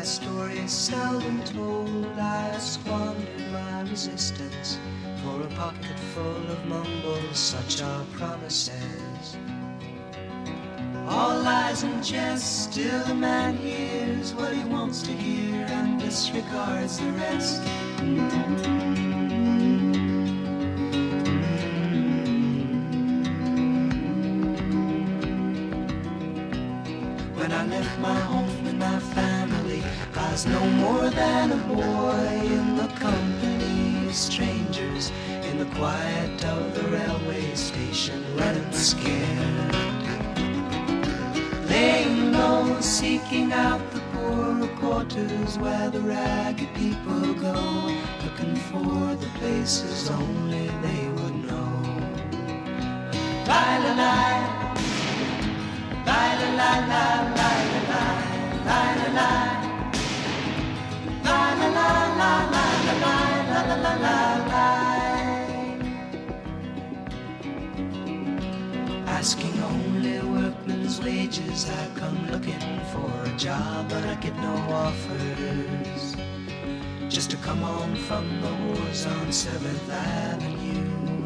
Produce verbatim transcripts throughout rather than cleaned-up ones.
story seldom told. I squandered my resistance for a pocket full of mumbles, such are promises. All lies and jest, still a man hears what he wants to hear and disregards the rest. When I left my home and my family, I was no more than a boy in the company of strangers, in the quiet of the railway station, running scared. Laying low, seeking out the poorer quarters where the ragged people go, looking for the places only they would know. Lie-la-lie, lie-la-lie, lie-la-lie, lie-la-lie, lie-la-lie, lie-la-lie, lie-la-lie. Asking only workmen's wages, I come looking for a job, but I get no offers. Just to come home from the wars on seventh Avenue.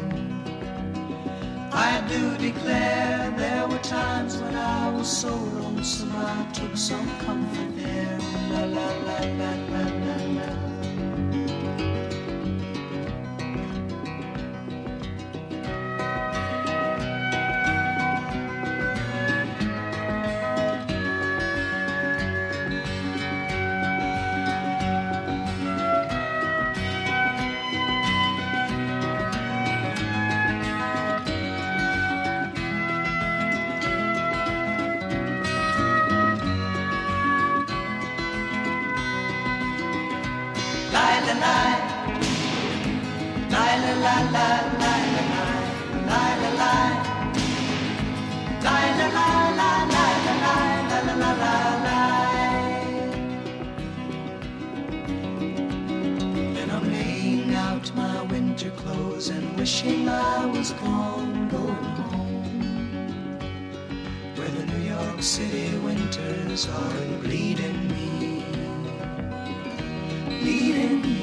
I do declare there were times when I was so lonesome I took some comfort there. La la la la la la la. Then I'm laying out my winter clothes and wishing I was gone, going home, where the New York City winters aren't bleeding me, bleeding me.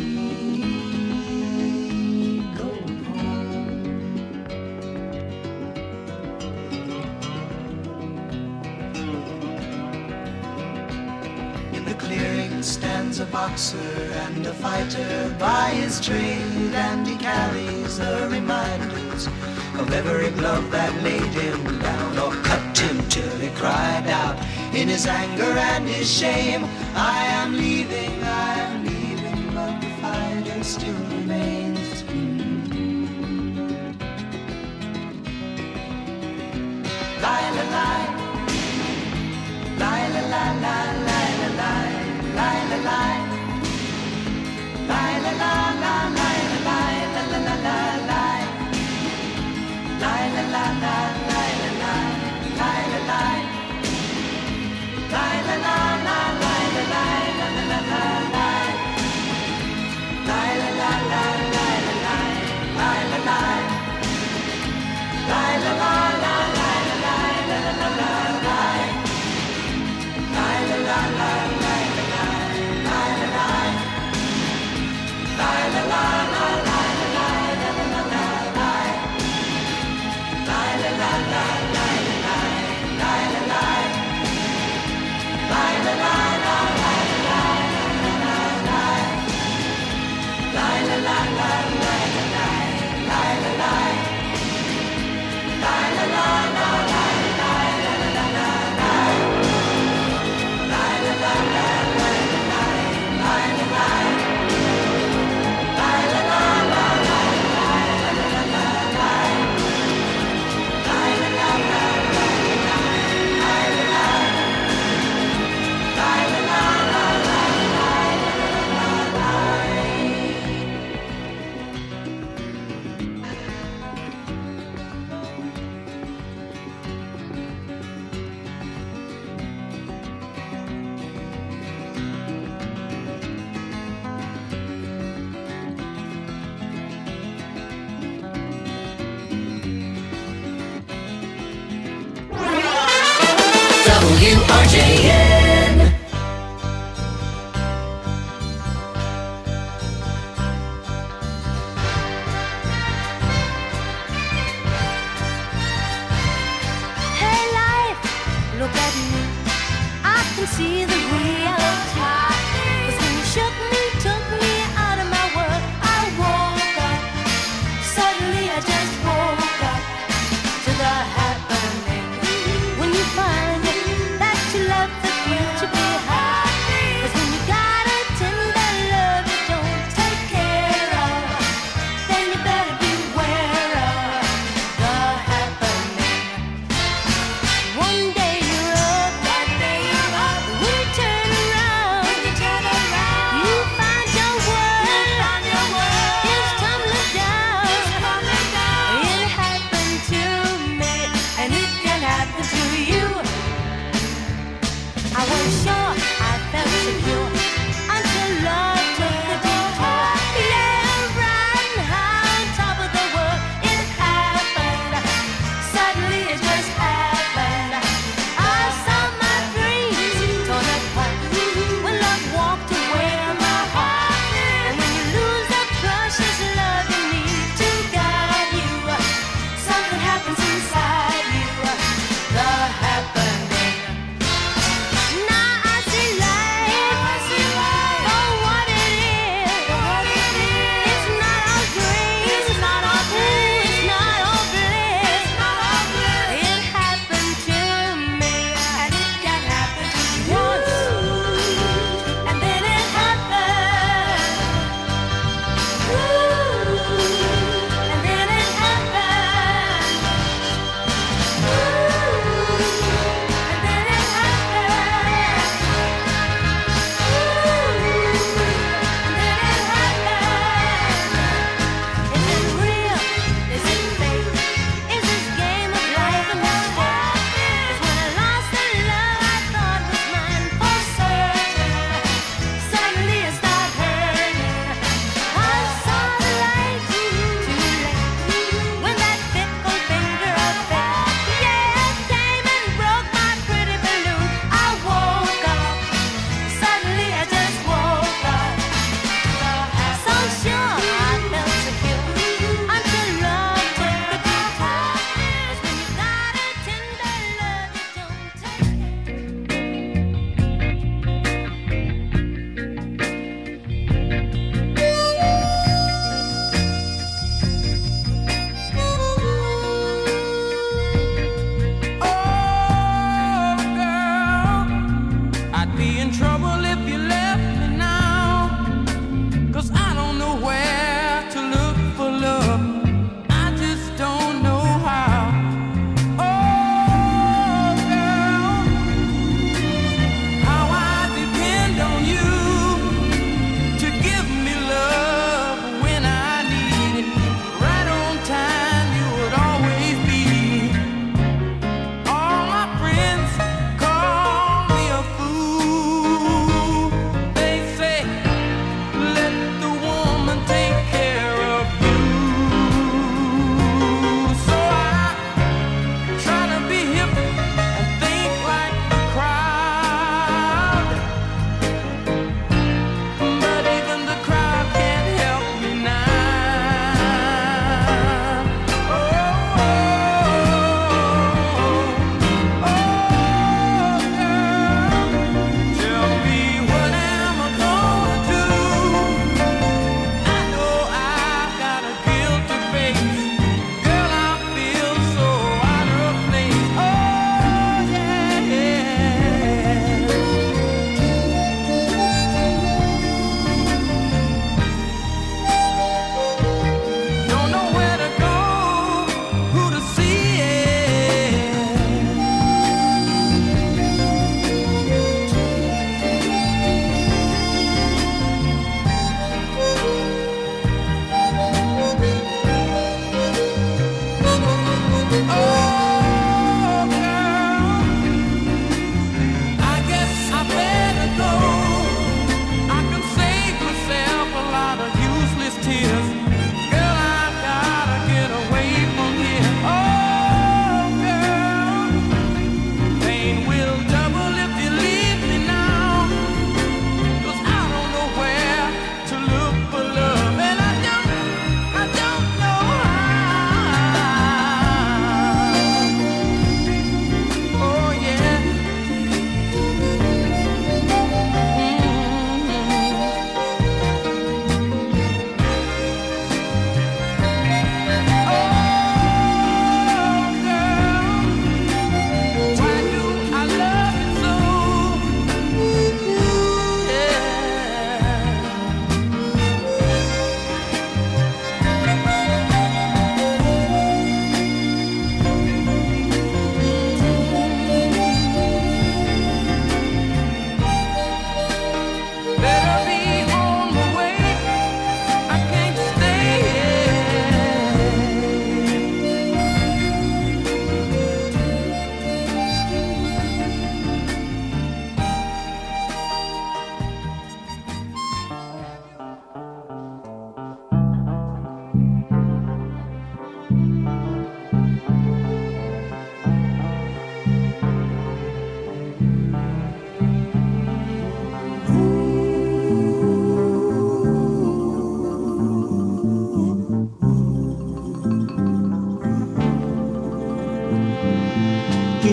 Stands a boxer and a fighter by his trade, and he carries the reminders of every glove that laid him down or cut him till he cried out in his anger and his shame, I am leaving, I am leaving, but the fighter still remains. Lie, la, lie, lie, la, la, la, lie, la, lie. Lie, la, lie, lie, la, la, la, lie, la, lie, la, la, la, la, lie, lie, la, la, la, lie, la, lie, lie, la, lie, lie, la, la, la, lie, la, lie, la, la, la, la, lie, lie, la, la, la, lie, la, lie, lie, la, lie, lie, la, la, la, lie, la, lie, la, la, la, la, lie, lie, la, la, la. W R J N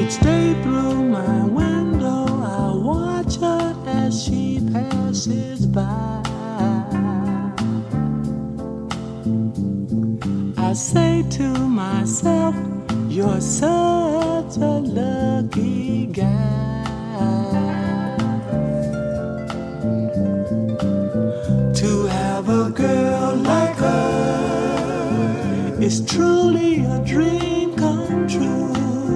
Each day through my window I watch her as she passes by. I say to myself, you're such a lucky guy to have a girl like her. It's truly a dream come true.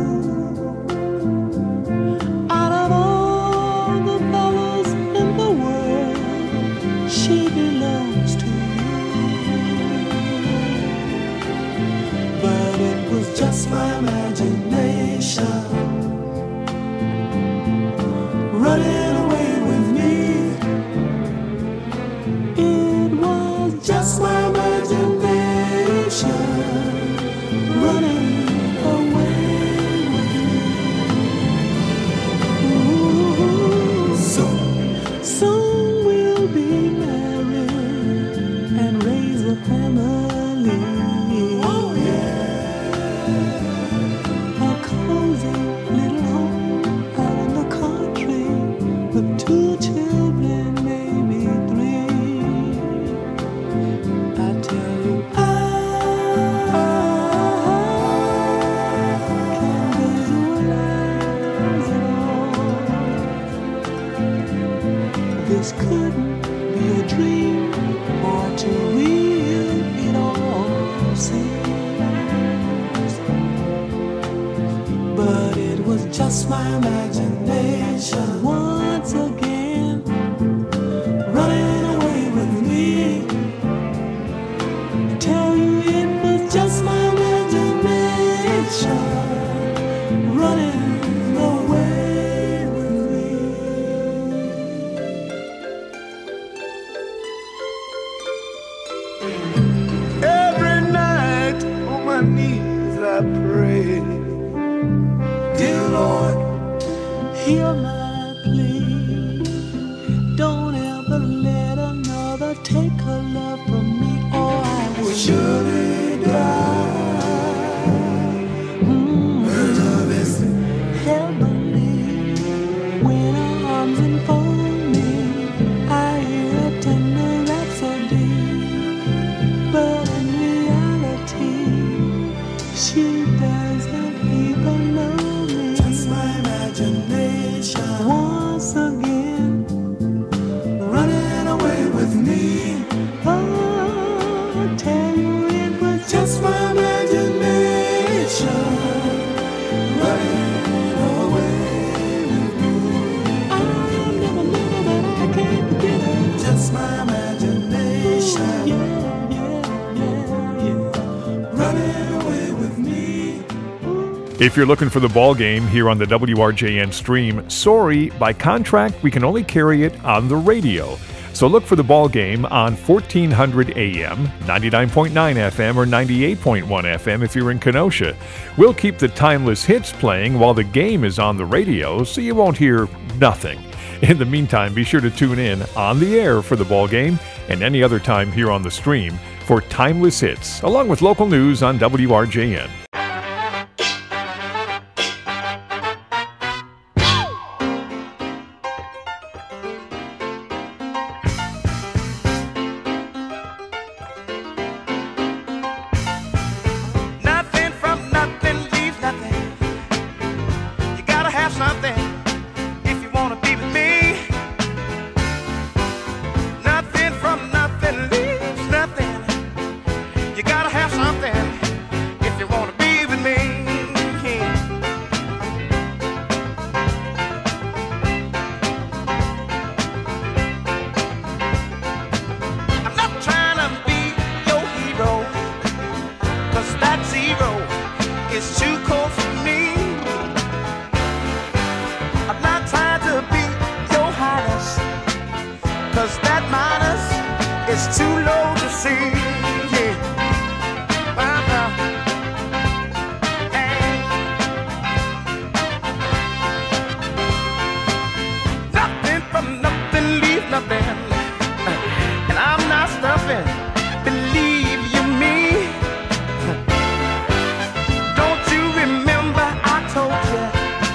Out of all the fellas in the world, she belongs to you. But it was just my imagination running away with me. It was just my imagination running away with me. Ooh, soon, soon we'll be married and raise a family. Oh yeah, a cozy little home out in the country with two children, maybe three. I tell you, I can't visualize it all. This couldn't be a dream or too real, it all seems. But it was just my imagination once again running away with me. I tell you, it was just my imagination running away with me. Every night on my knees I pray, dear Lord, hear my plea. Don't ever let another take her love from me, or I will surely die. Mm. Her love is heavenly. When her arms enfold me, I hear a tender rhapsody. But in reality, she doesn't even know me. Just my imagination once again running away with me. Oh, I tell you, it was just my imagination running away with me. I'll never, never, but I can't forget it. Just my imagination. Yeah, yeah, yeah, yeah. Running away with me. If you're looking for the ball game here on the W R J N stream, sorry, by contract, we can only carry it on the radio. So look for the ball game on fourteen hundred A M, ninety-nine point nine F M, or ninety-eight point one F M if you're in Kenosha. We'll keep the timeless hits playing while the game is on the radio, so you won't hear nothing. In the meantime, be sure to tune in on the air for the ball game and any other time here on the stream for timeless hits, along with local news on W R J N. Nothing from nothing leaves nothing. You gotta have something if you wanna be with me. Nothing from nothing leaves nothing. You gotta have something if you wanna be with me. I'm not trying to be your hero, 'cause that zero is too cold for me. I'm not trying to be your highness, 'cause that minus is too low to see. Yeah. Uh-uh. Hey. Nothing from nothing leave nothing. And I'm not stuffing, believe you me. Don't you remember I told you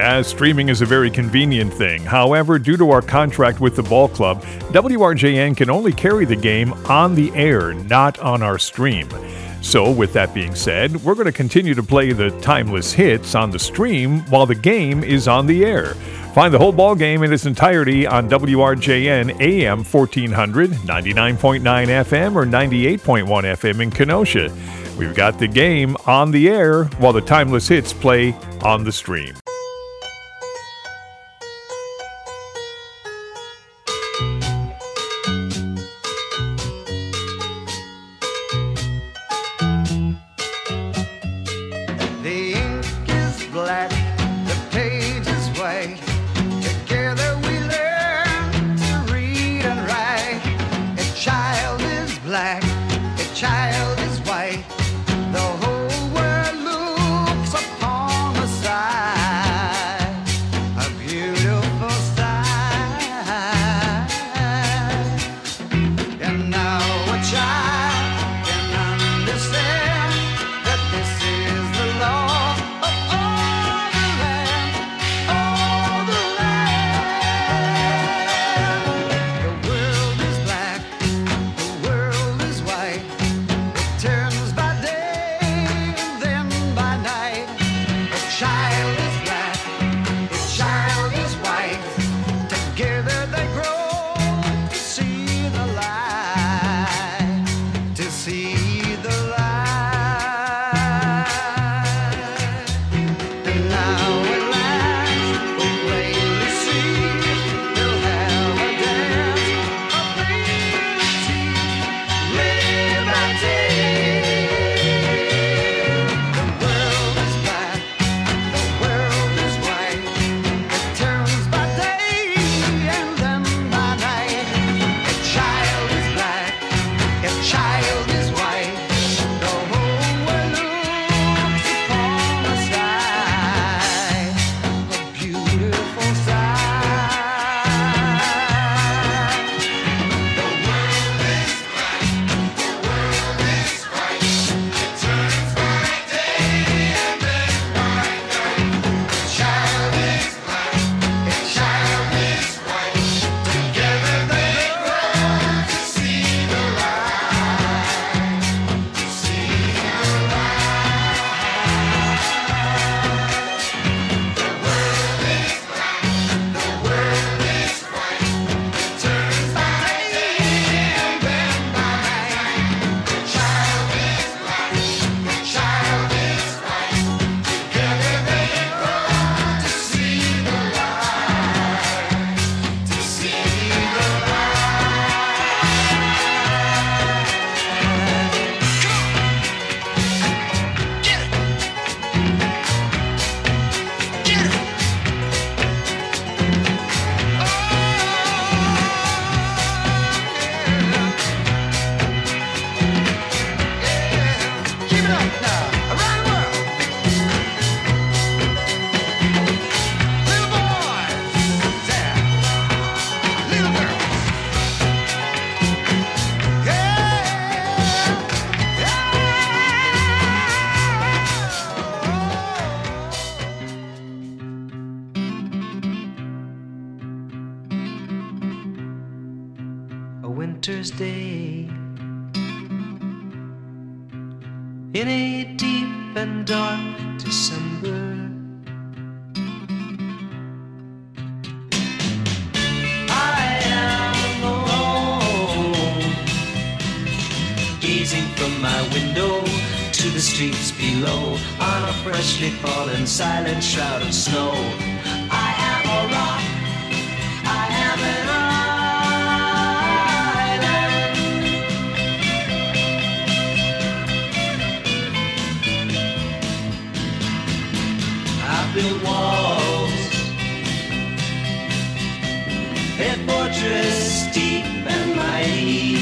Yeah, streaming is a very convenient thing. However, due to our contract with the ball club, W R J N can only carry the game on the air, not on our stream. So, with that being said, we're going to continue to play the timeless hits on the stream while the game is on the air. Find the whole ball game in its entirety on W R J N A M fourteen hundred, ninety-nine point nine F M, or ninety-eight point one F M in Kenosha. We've got the game on the air while the timeless hits play on the stream. winter's day, in a deep and dark December, I am alone, gazing from my window to the streets below, on a freshly fallen silent shroud of snow. I am a rock, I am an island. I built walls, a fortress deep and mighty,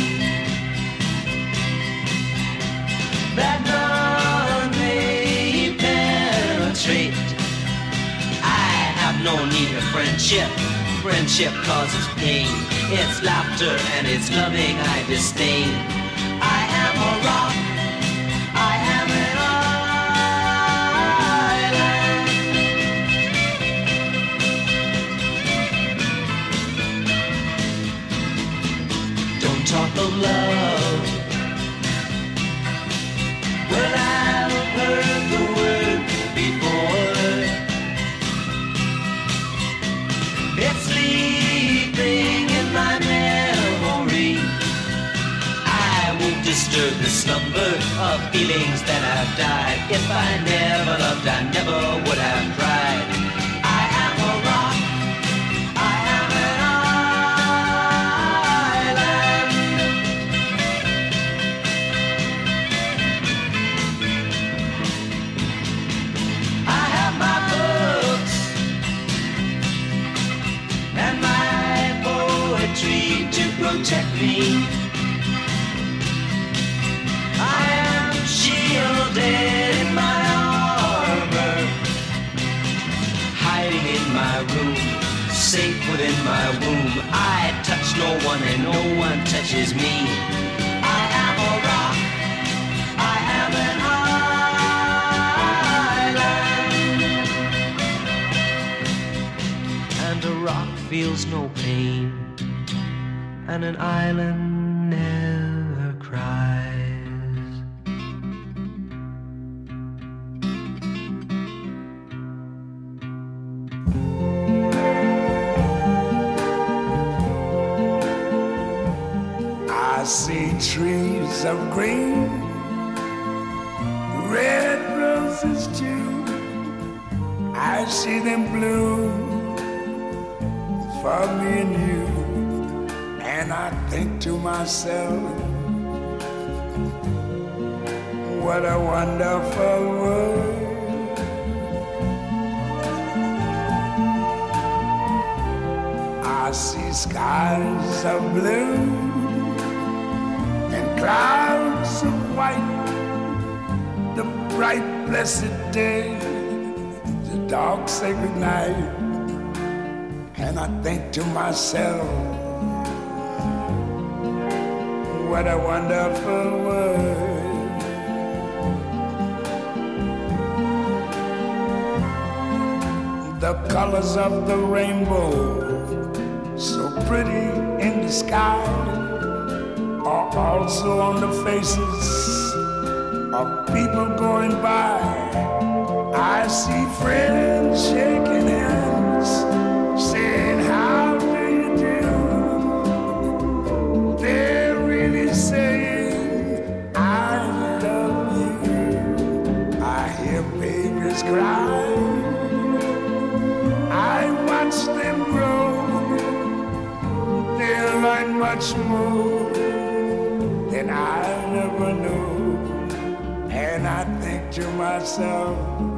that none may penetrate. I have no need of friendship. Friendship causes pain. It's laughter and it's loving I disdain. I am a rock, I am an island. Don't talk of love. Well, I've heard the word before. It's sleeping in my memory. I won't disturb the slumber of feelings that have died. If I never loved, I never would have tried. I am a rock. I am an island. I have my books and my poetry to protect me. I am shielded in my armor, hiding in my room, safe within my womb. I touch no one and no one touches me. I am a rock. I am an island. And a rock feels no pain, and an island never cries. I see trees of green, red roses too. I see them bloom for me and you. And I think to myself, what a wonderful world. I see skies of blue and clouds of white, the bright blessed day, the dark sacred night. And I think to myself, what a wonderful world. The colors of the rainbow, so pretty in the sky, are also on the faces of people going by. I see friends shaking hands, saying, how do you do? They're really saying, I love you. I hear babies cry, I watch them grow. They'll learn much more than I never knew. And I think to myself,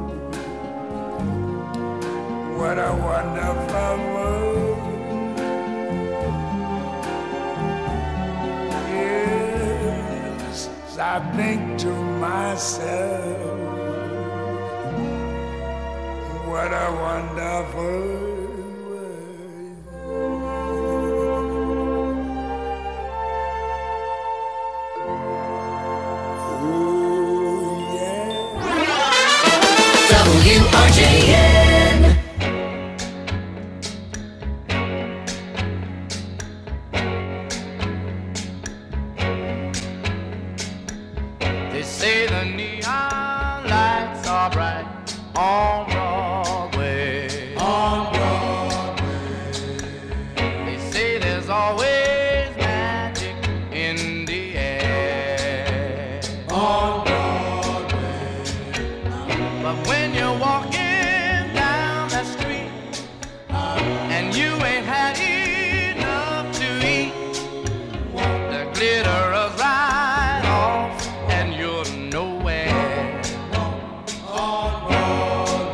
what a wonderful world. Yes, I think to myself, what a wonderful world. Oh, yeah. W R J N. They say the neon lights are bright on Broadway. On Broadway. They say there's always magic in the air. On Broadway. But when you're walking down that street and you ain't had enough to eat, the glitter is right off and you're nowhere. On Broadway.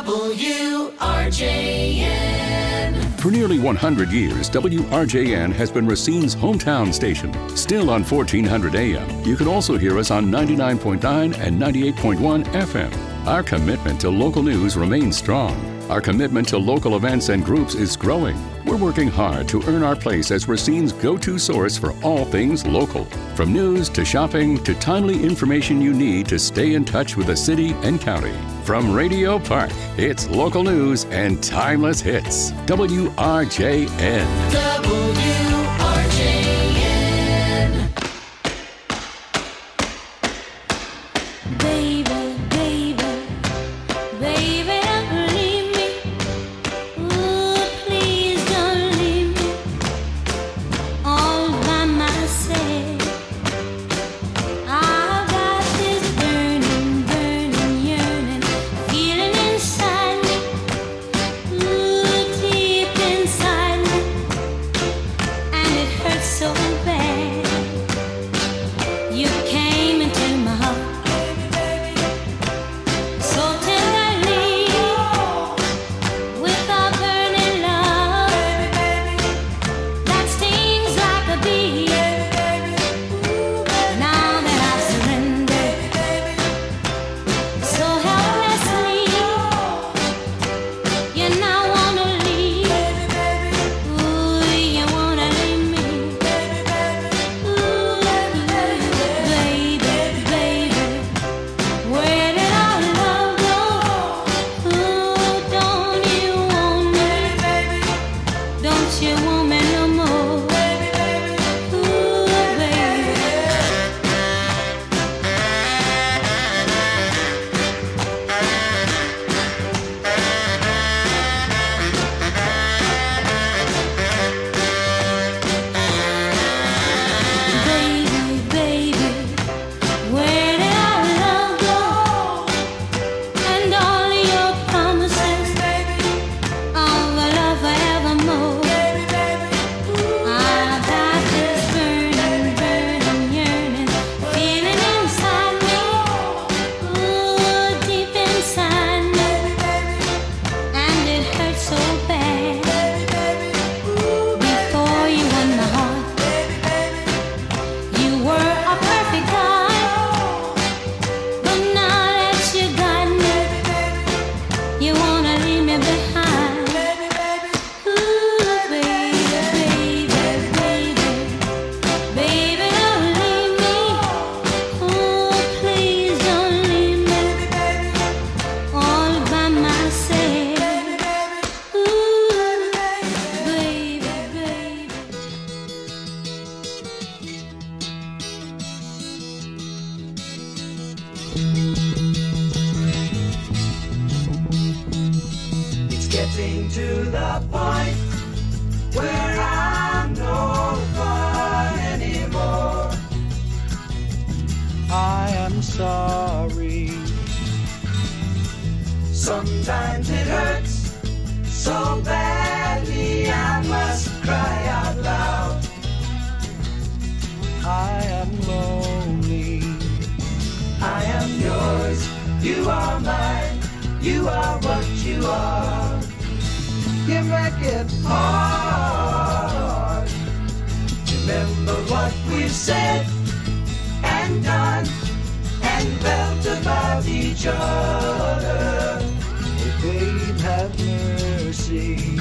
W R J N. For nearly one hundred years, W R J N has been Racine's hometown station. Still on fourteen hundred A M. You can also hear us on ninety-nine point nine and ninety-eight point one F M. Our commitment to local news remains strong. Our commitment to local events and groups is growing. We're working hard to earn our place as Racine's go-to source for all things local. From news to shopping to timely information you need to stay in touch with the city and county. From Radio Park, it's local news and timeless hits. W R J N. W R J N. Baby, baby, baby, don't leave me. Ooh, please don't leave me all by myself. I've got this burning, burning yearning feeling inside me, ooh, deep inside me, and it hurts so bad. You came into my heart so tenderly with a burning love that stings like a bee. Now that I've surrendered so helplessly, you now wanna leave. Ooh, you wanna leave me. Ooh, baby, baby, where did our love go? Ooh, don't you want me? Don't you want me no more? Ooh, baby. Baby, baby, where did our love go? And all your promises of a love forevermore. I've got this burning, burning yearning feeling inside me, ooh, deep inside me, and it hurts so bad. Before you won my heart, you were a perfect guy, but now that you got me, you wanna leave me behind. Ooh, baby, baby, baby, baby, don't leave me. Oh, please don't leave me all by myself. Ooh, baby, baby. It's getting to the point where I'm no fun anymore. I am sorry. Sometimes it hurts so badly I must cry out loud. I am lonely. I am yours, you are mine, you are what you are. You make it hard. Remember what we've said and done and felt about each other. Oh, babe, have mercy.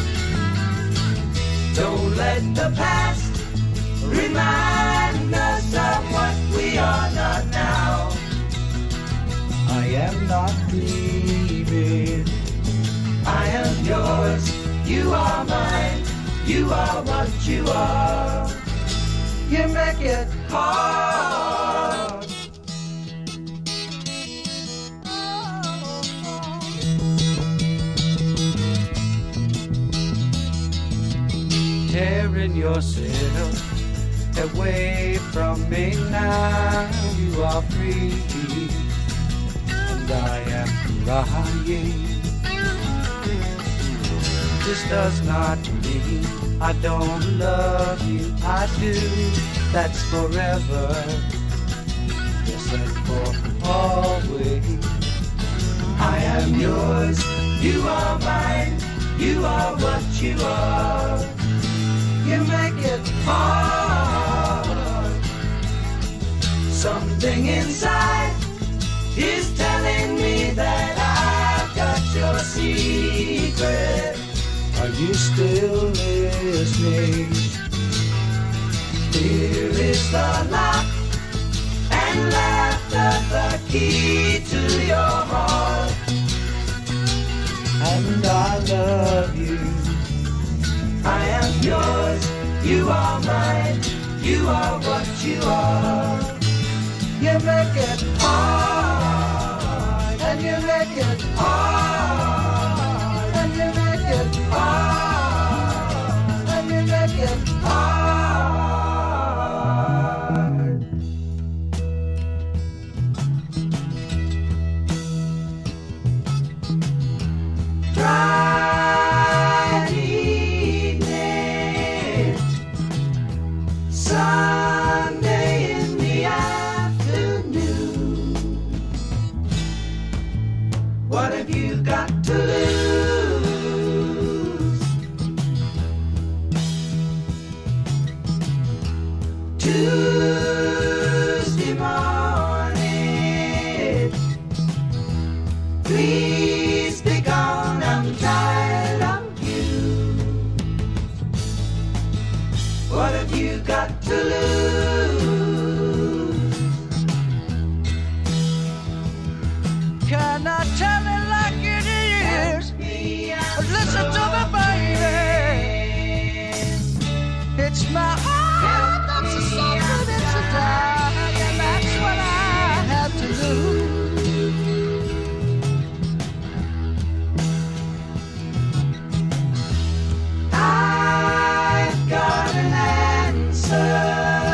Don't let the past remind us of what we are not now. I am not dreaming. I am yours, you are mine, you are what you are. You make it hard. Tearing yourself away from me now. You are free, and I am crying. This does not mean I don't love you. I do. That's forever. Yes, and for always. I am yours, You are mine, you are what you are. You make it hard. Something inside is telling me that I've got your secret. Are you still listening? Here is the lock, and laughter the key to your heart. And I love you. I am yours, you are mine, you are what you are. You make it hard, and you make it hard, and you make it hard, and you make it hard. Friday evening, Sunday in the afternoon. What have you got to lose? Tuesday morning, please be gone, I'm tired of you. What have you got to lose? Can I tell it like it is? Listen to me, baby. It's my heart that's a suffer, it's a die, and that's what I have to lose. I've got an answer.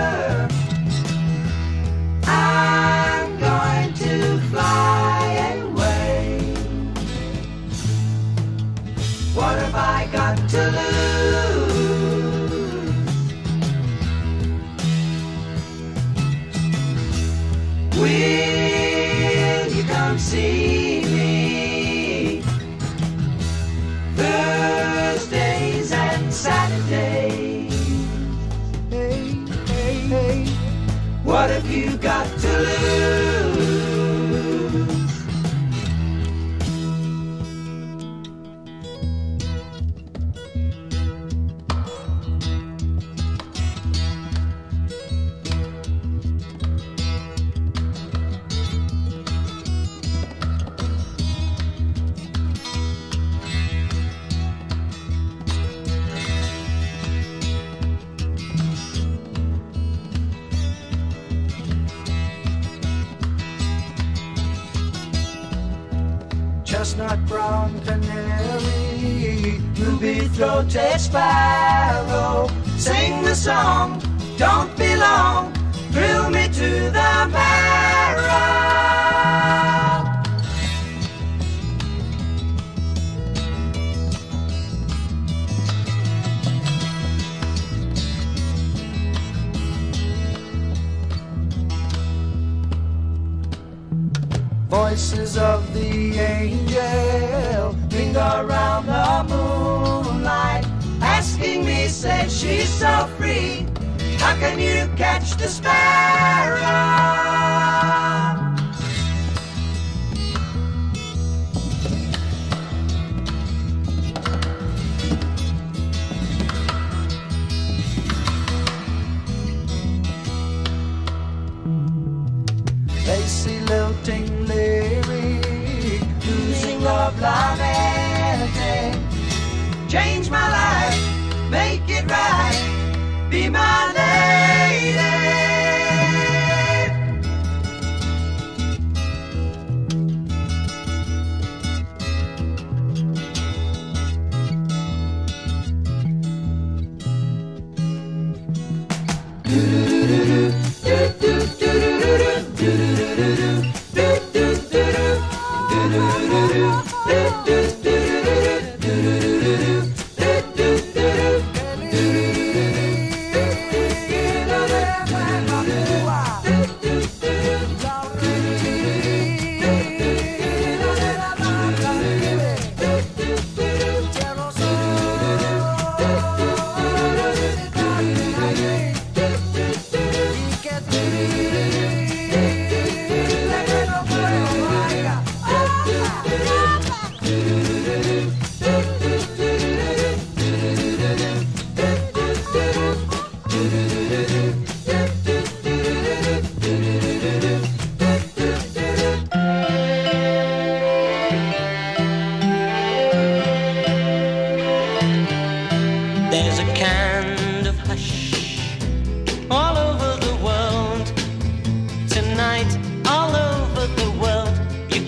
I'm going to fly away. What have I got to lose? Will you come see me Thursdays and Saturdays? Hey, hey, hey. What have you got to lose? Chestnut brown canary, ruby-throated sparrow, sing the song, don't be long, thrill me to the marrow. Voices of the angel ring around the moonlight, asking me, say she's so free, how can you catch the sparrow? Lacy lilting lyric, losing love lamenting, change my life, make it right, be my lady. Do do do do do do do do do do do do do do do.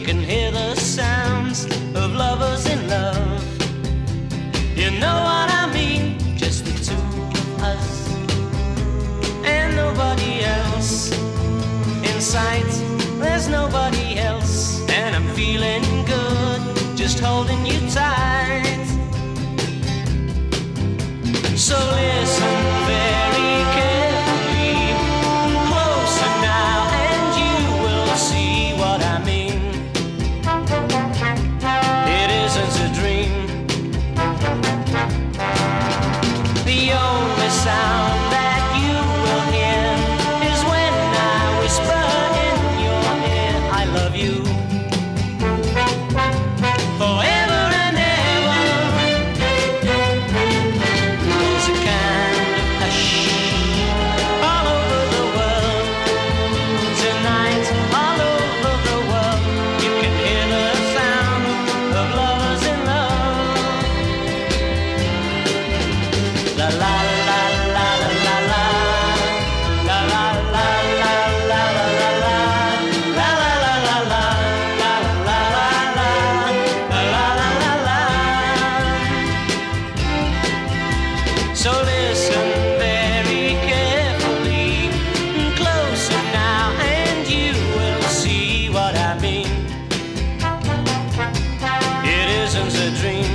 can hear the sounds of lovers in love. You know what I mean, just the two of us and nobody else. In sight, there's nobody else, and I'm feeling good, just holding you tight. So listen very carefully, closer now, and you will see what I mean. It isn't a dream. The only sound that you will hear is when I whisper in your ear, I love you. Forever and ever. There's a kind of hush all over the world. Tonight, all over the world, you can hear the sound of lovers in love. La la la la la la la. La la la la la la la la. La la la la la. La la la la. La la la la la. So listen very carefully, closer now, and you will see what I mean. It isn't a dream.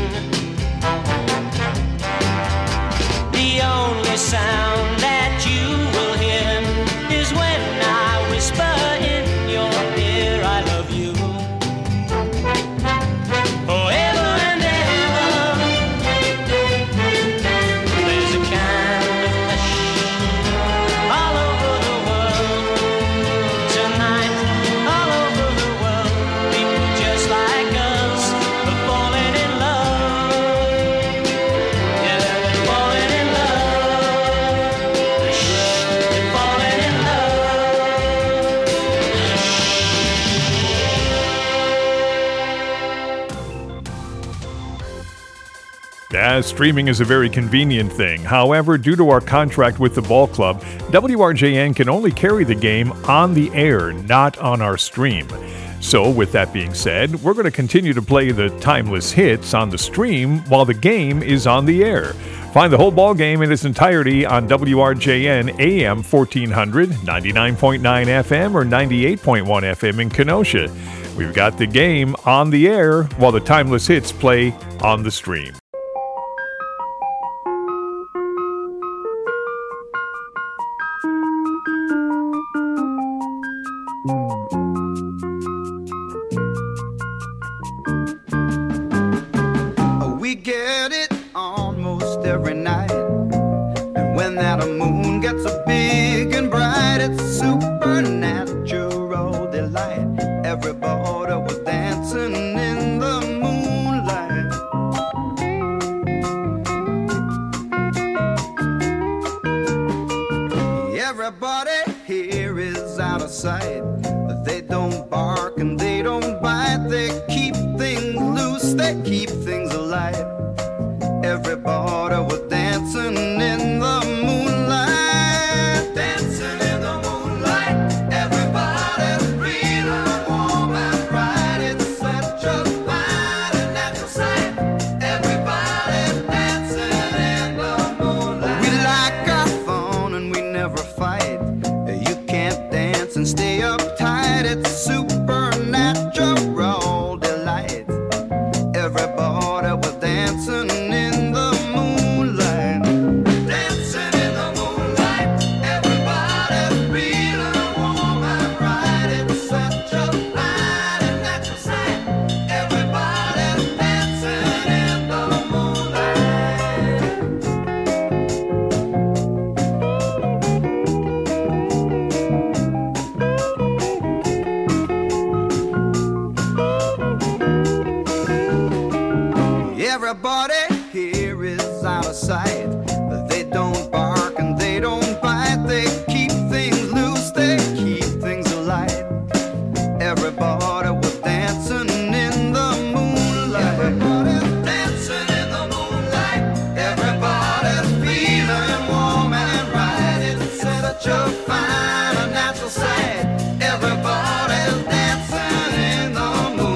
The only sound that you will hear is when I whisper in your ear, I love you. Forever and ever. There's a kind of hush all over the world. Tonight, all over the world, people just like us are falling in love. Yeah, they're falling in love. They're falling in love. Yeah, streaming is a very convenient thing. However, due to our contract with the ball club, W R J N can only carry the game on the air, not on our stream. So, with that being said, we're going to continue to play the timeless hits on the stream while the game is on the air. Find the whole ball game in its entirety on W R J N A M fourteen hundred, ninety-nine point nine F M, or ninety-eight point one F M in Kenosha. We've got the game on the air while the timeless hits play on the stream. We get it almost every night. And when that moon gets so big and bright, it's supernatural delight. Everybody was dancing in the moonlight. Everybody here is out of sight. They don't bark and they don't bite. They keep things loose, they keep things alive. Everybody was dancing in the moonlight. Dancing in the moonlight. Everybody's feeling warm and bright. It's such a fine and natural sight. Everybody's dancing in the moonlight. We like our fun and we never fight. You can't dance and stay uptight. It's supernatural delight. Everybody was dancing in the moonlight. Dancing in the moonlight. Everybody's feeling warm and bright. It's such a fine and natural sight. Everybody's dancing in the moonlight. Everybody here is out of sight. They don't bark and they don't bite. They keep things loose, they keep things alive. Everybody was dancing in the moonlight. Everybody's dancing in the moonlight. Everybody's feeling warm and bright. It's such a fine and natural sight. Everybody's dancing in the moonlight.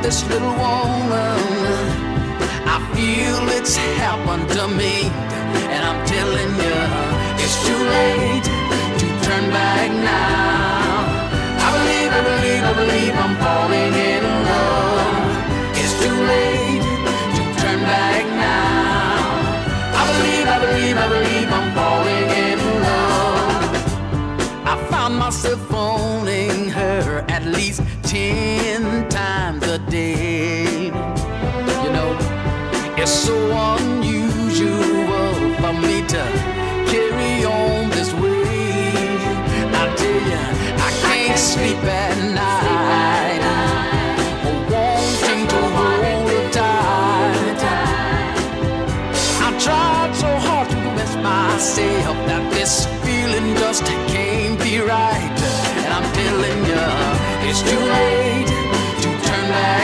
this little woman. I feel it's happened to me, and I'm telling you, it's too late to turn back now. I believe, I believe, I believe I'm falling in love. It's too late to turn back now. I believe, I believe, I believe I'm falling in love. I found myself phoning her at least ten times a day. You know, it's so unusual for me to carry on this way. I tell you, I can't sleep at night, wanting to hold her tight. I tried so hard to convince myself that this feeling just can't be right. And I'm telling you, it's too late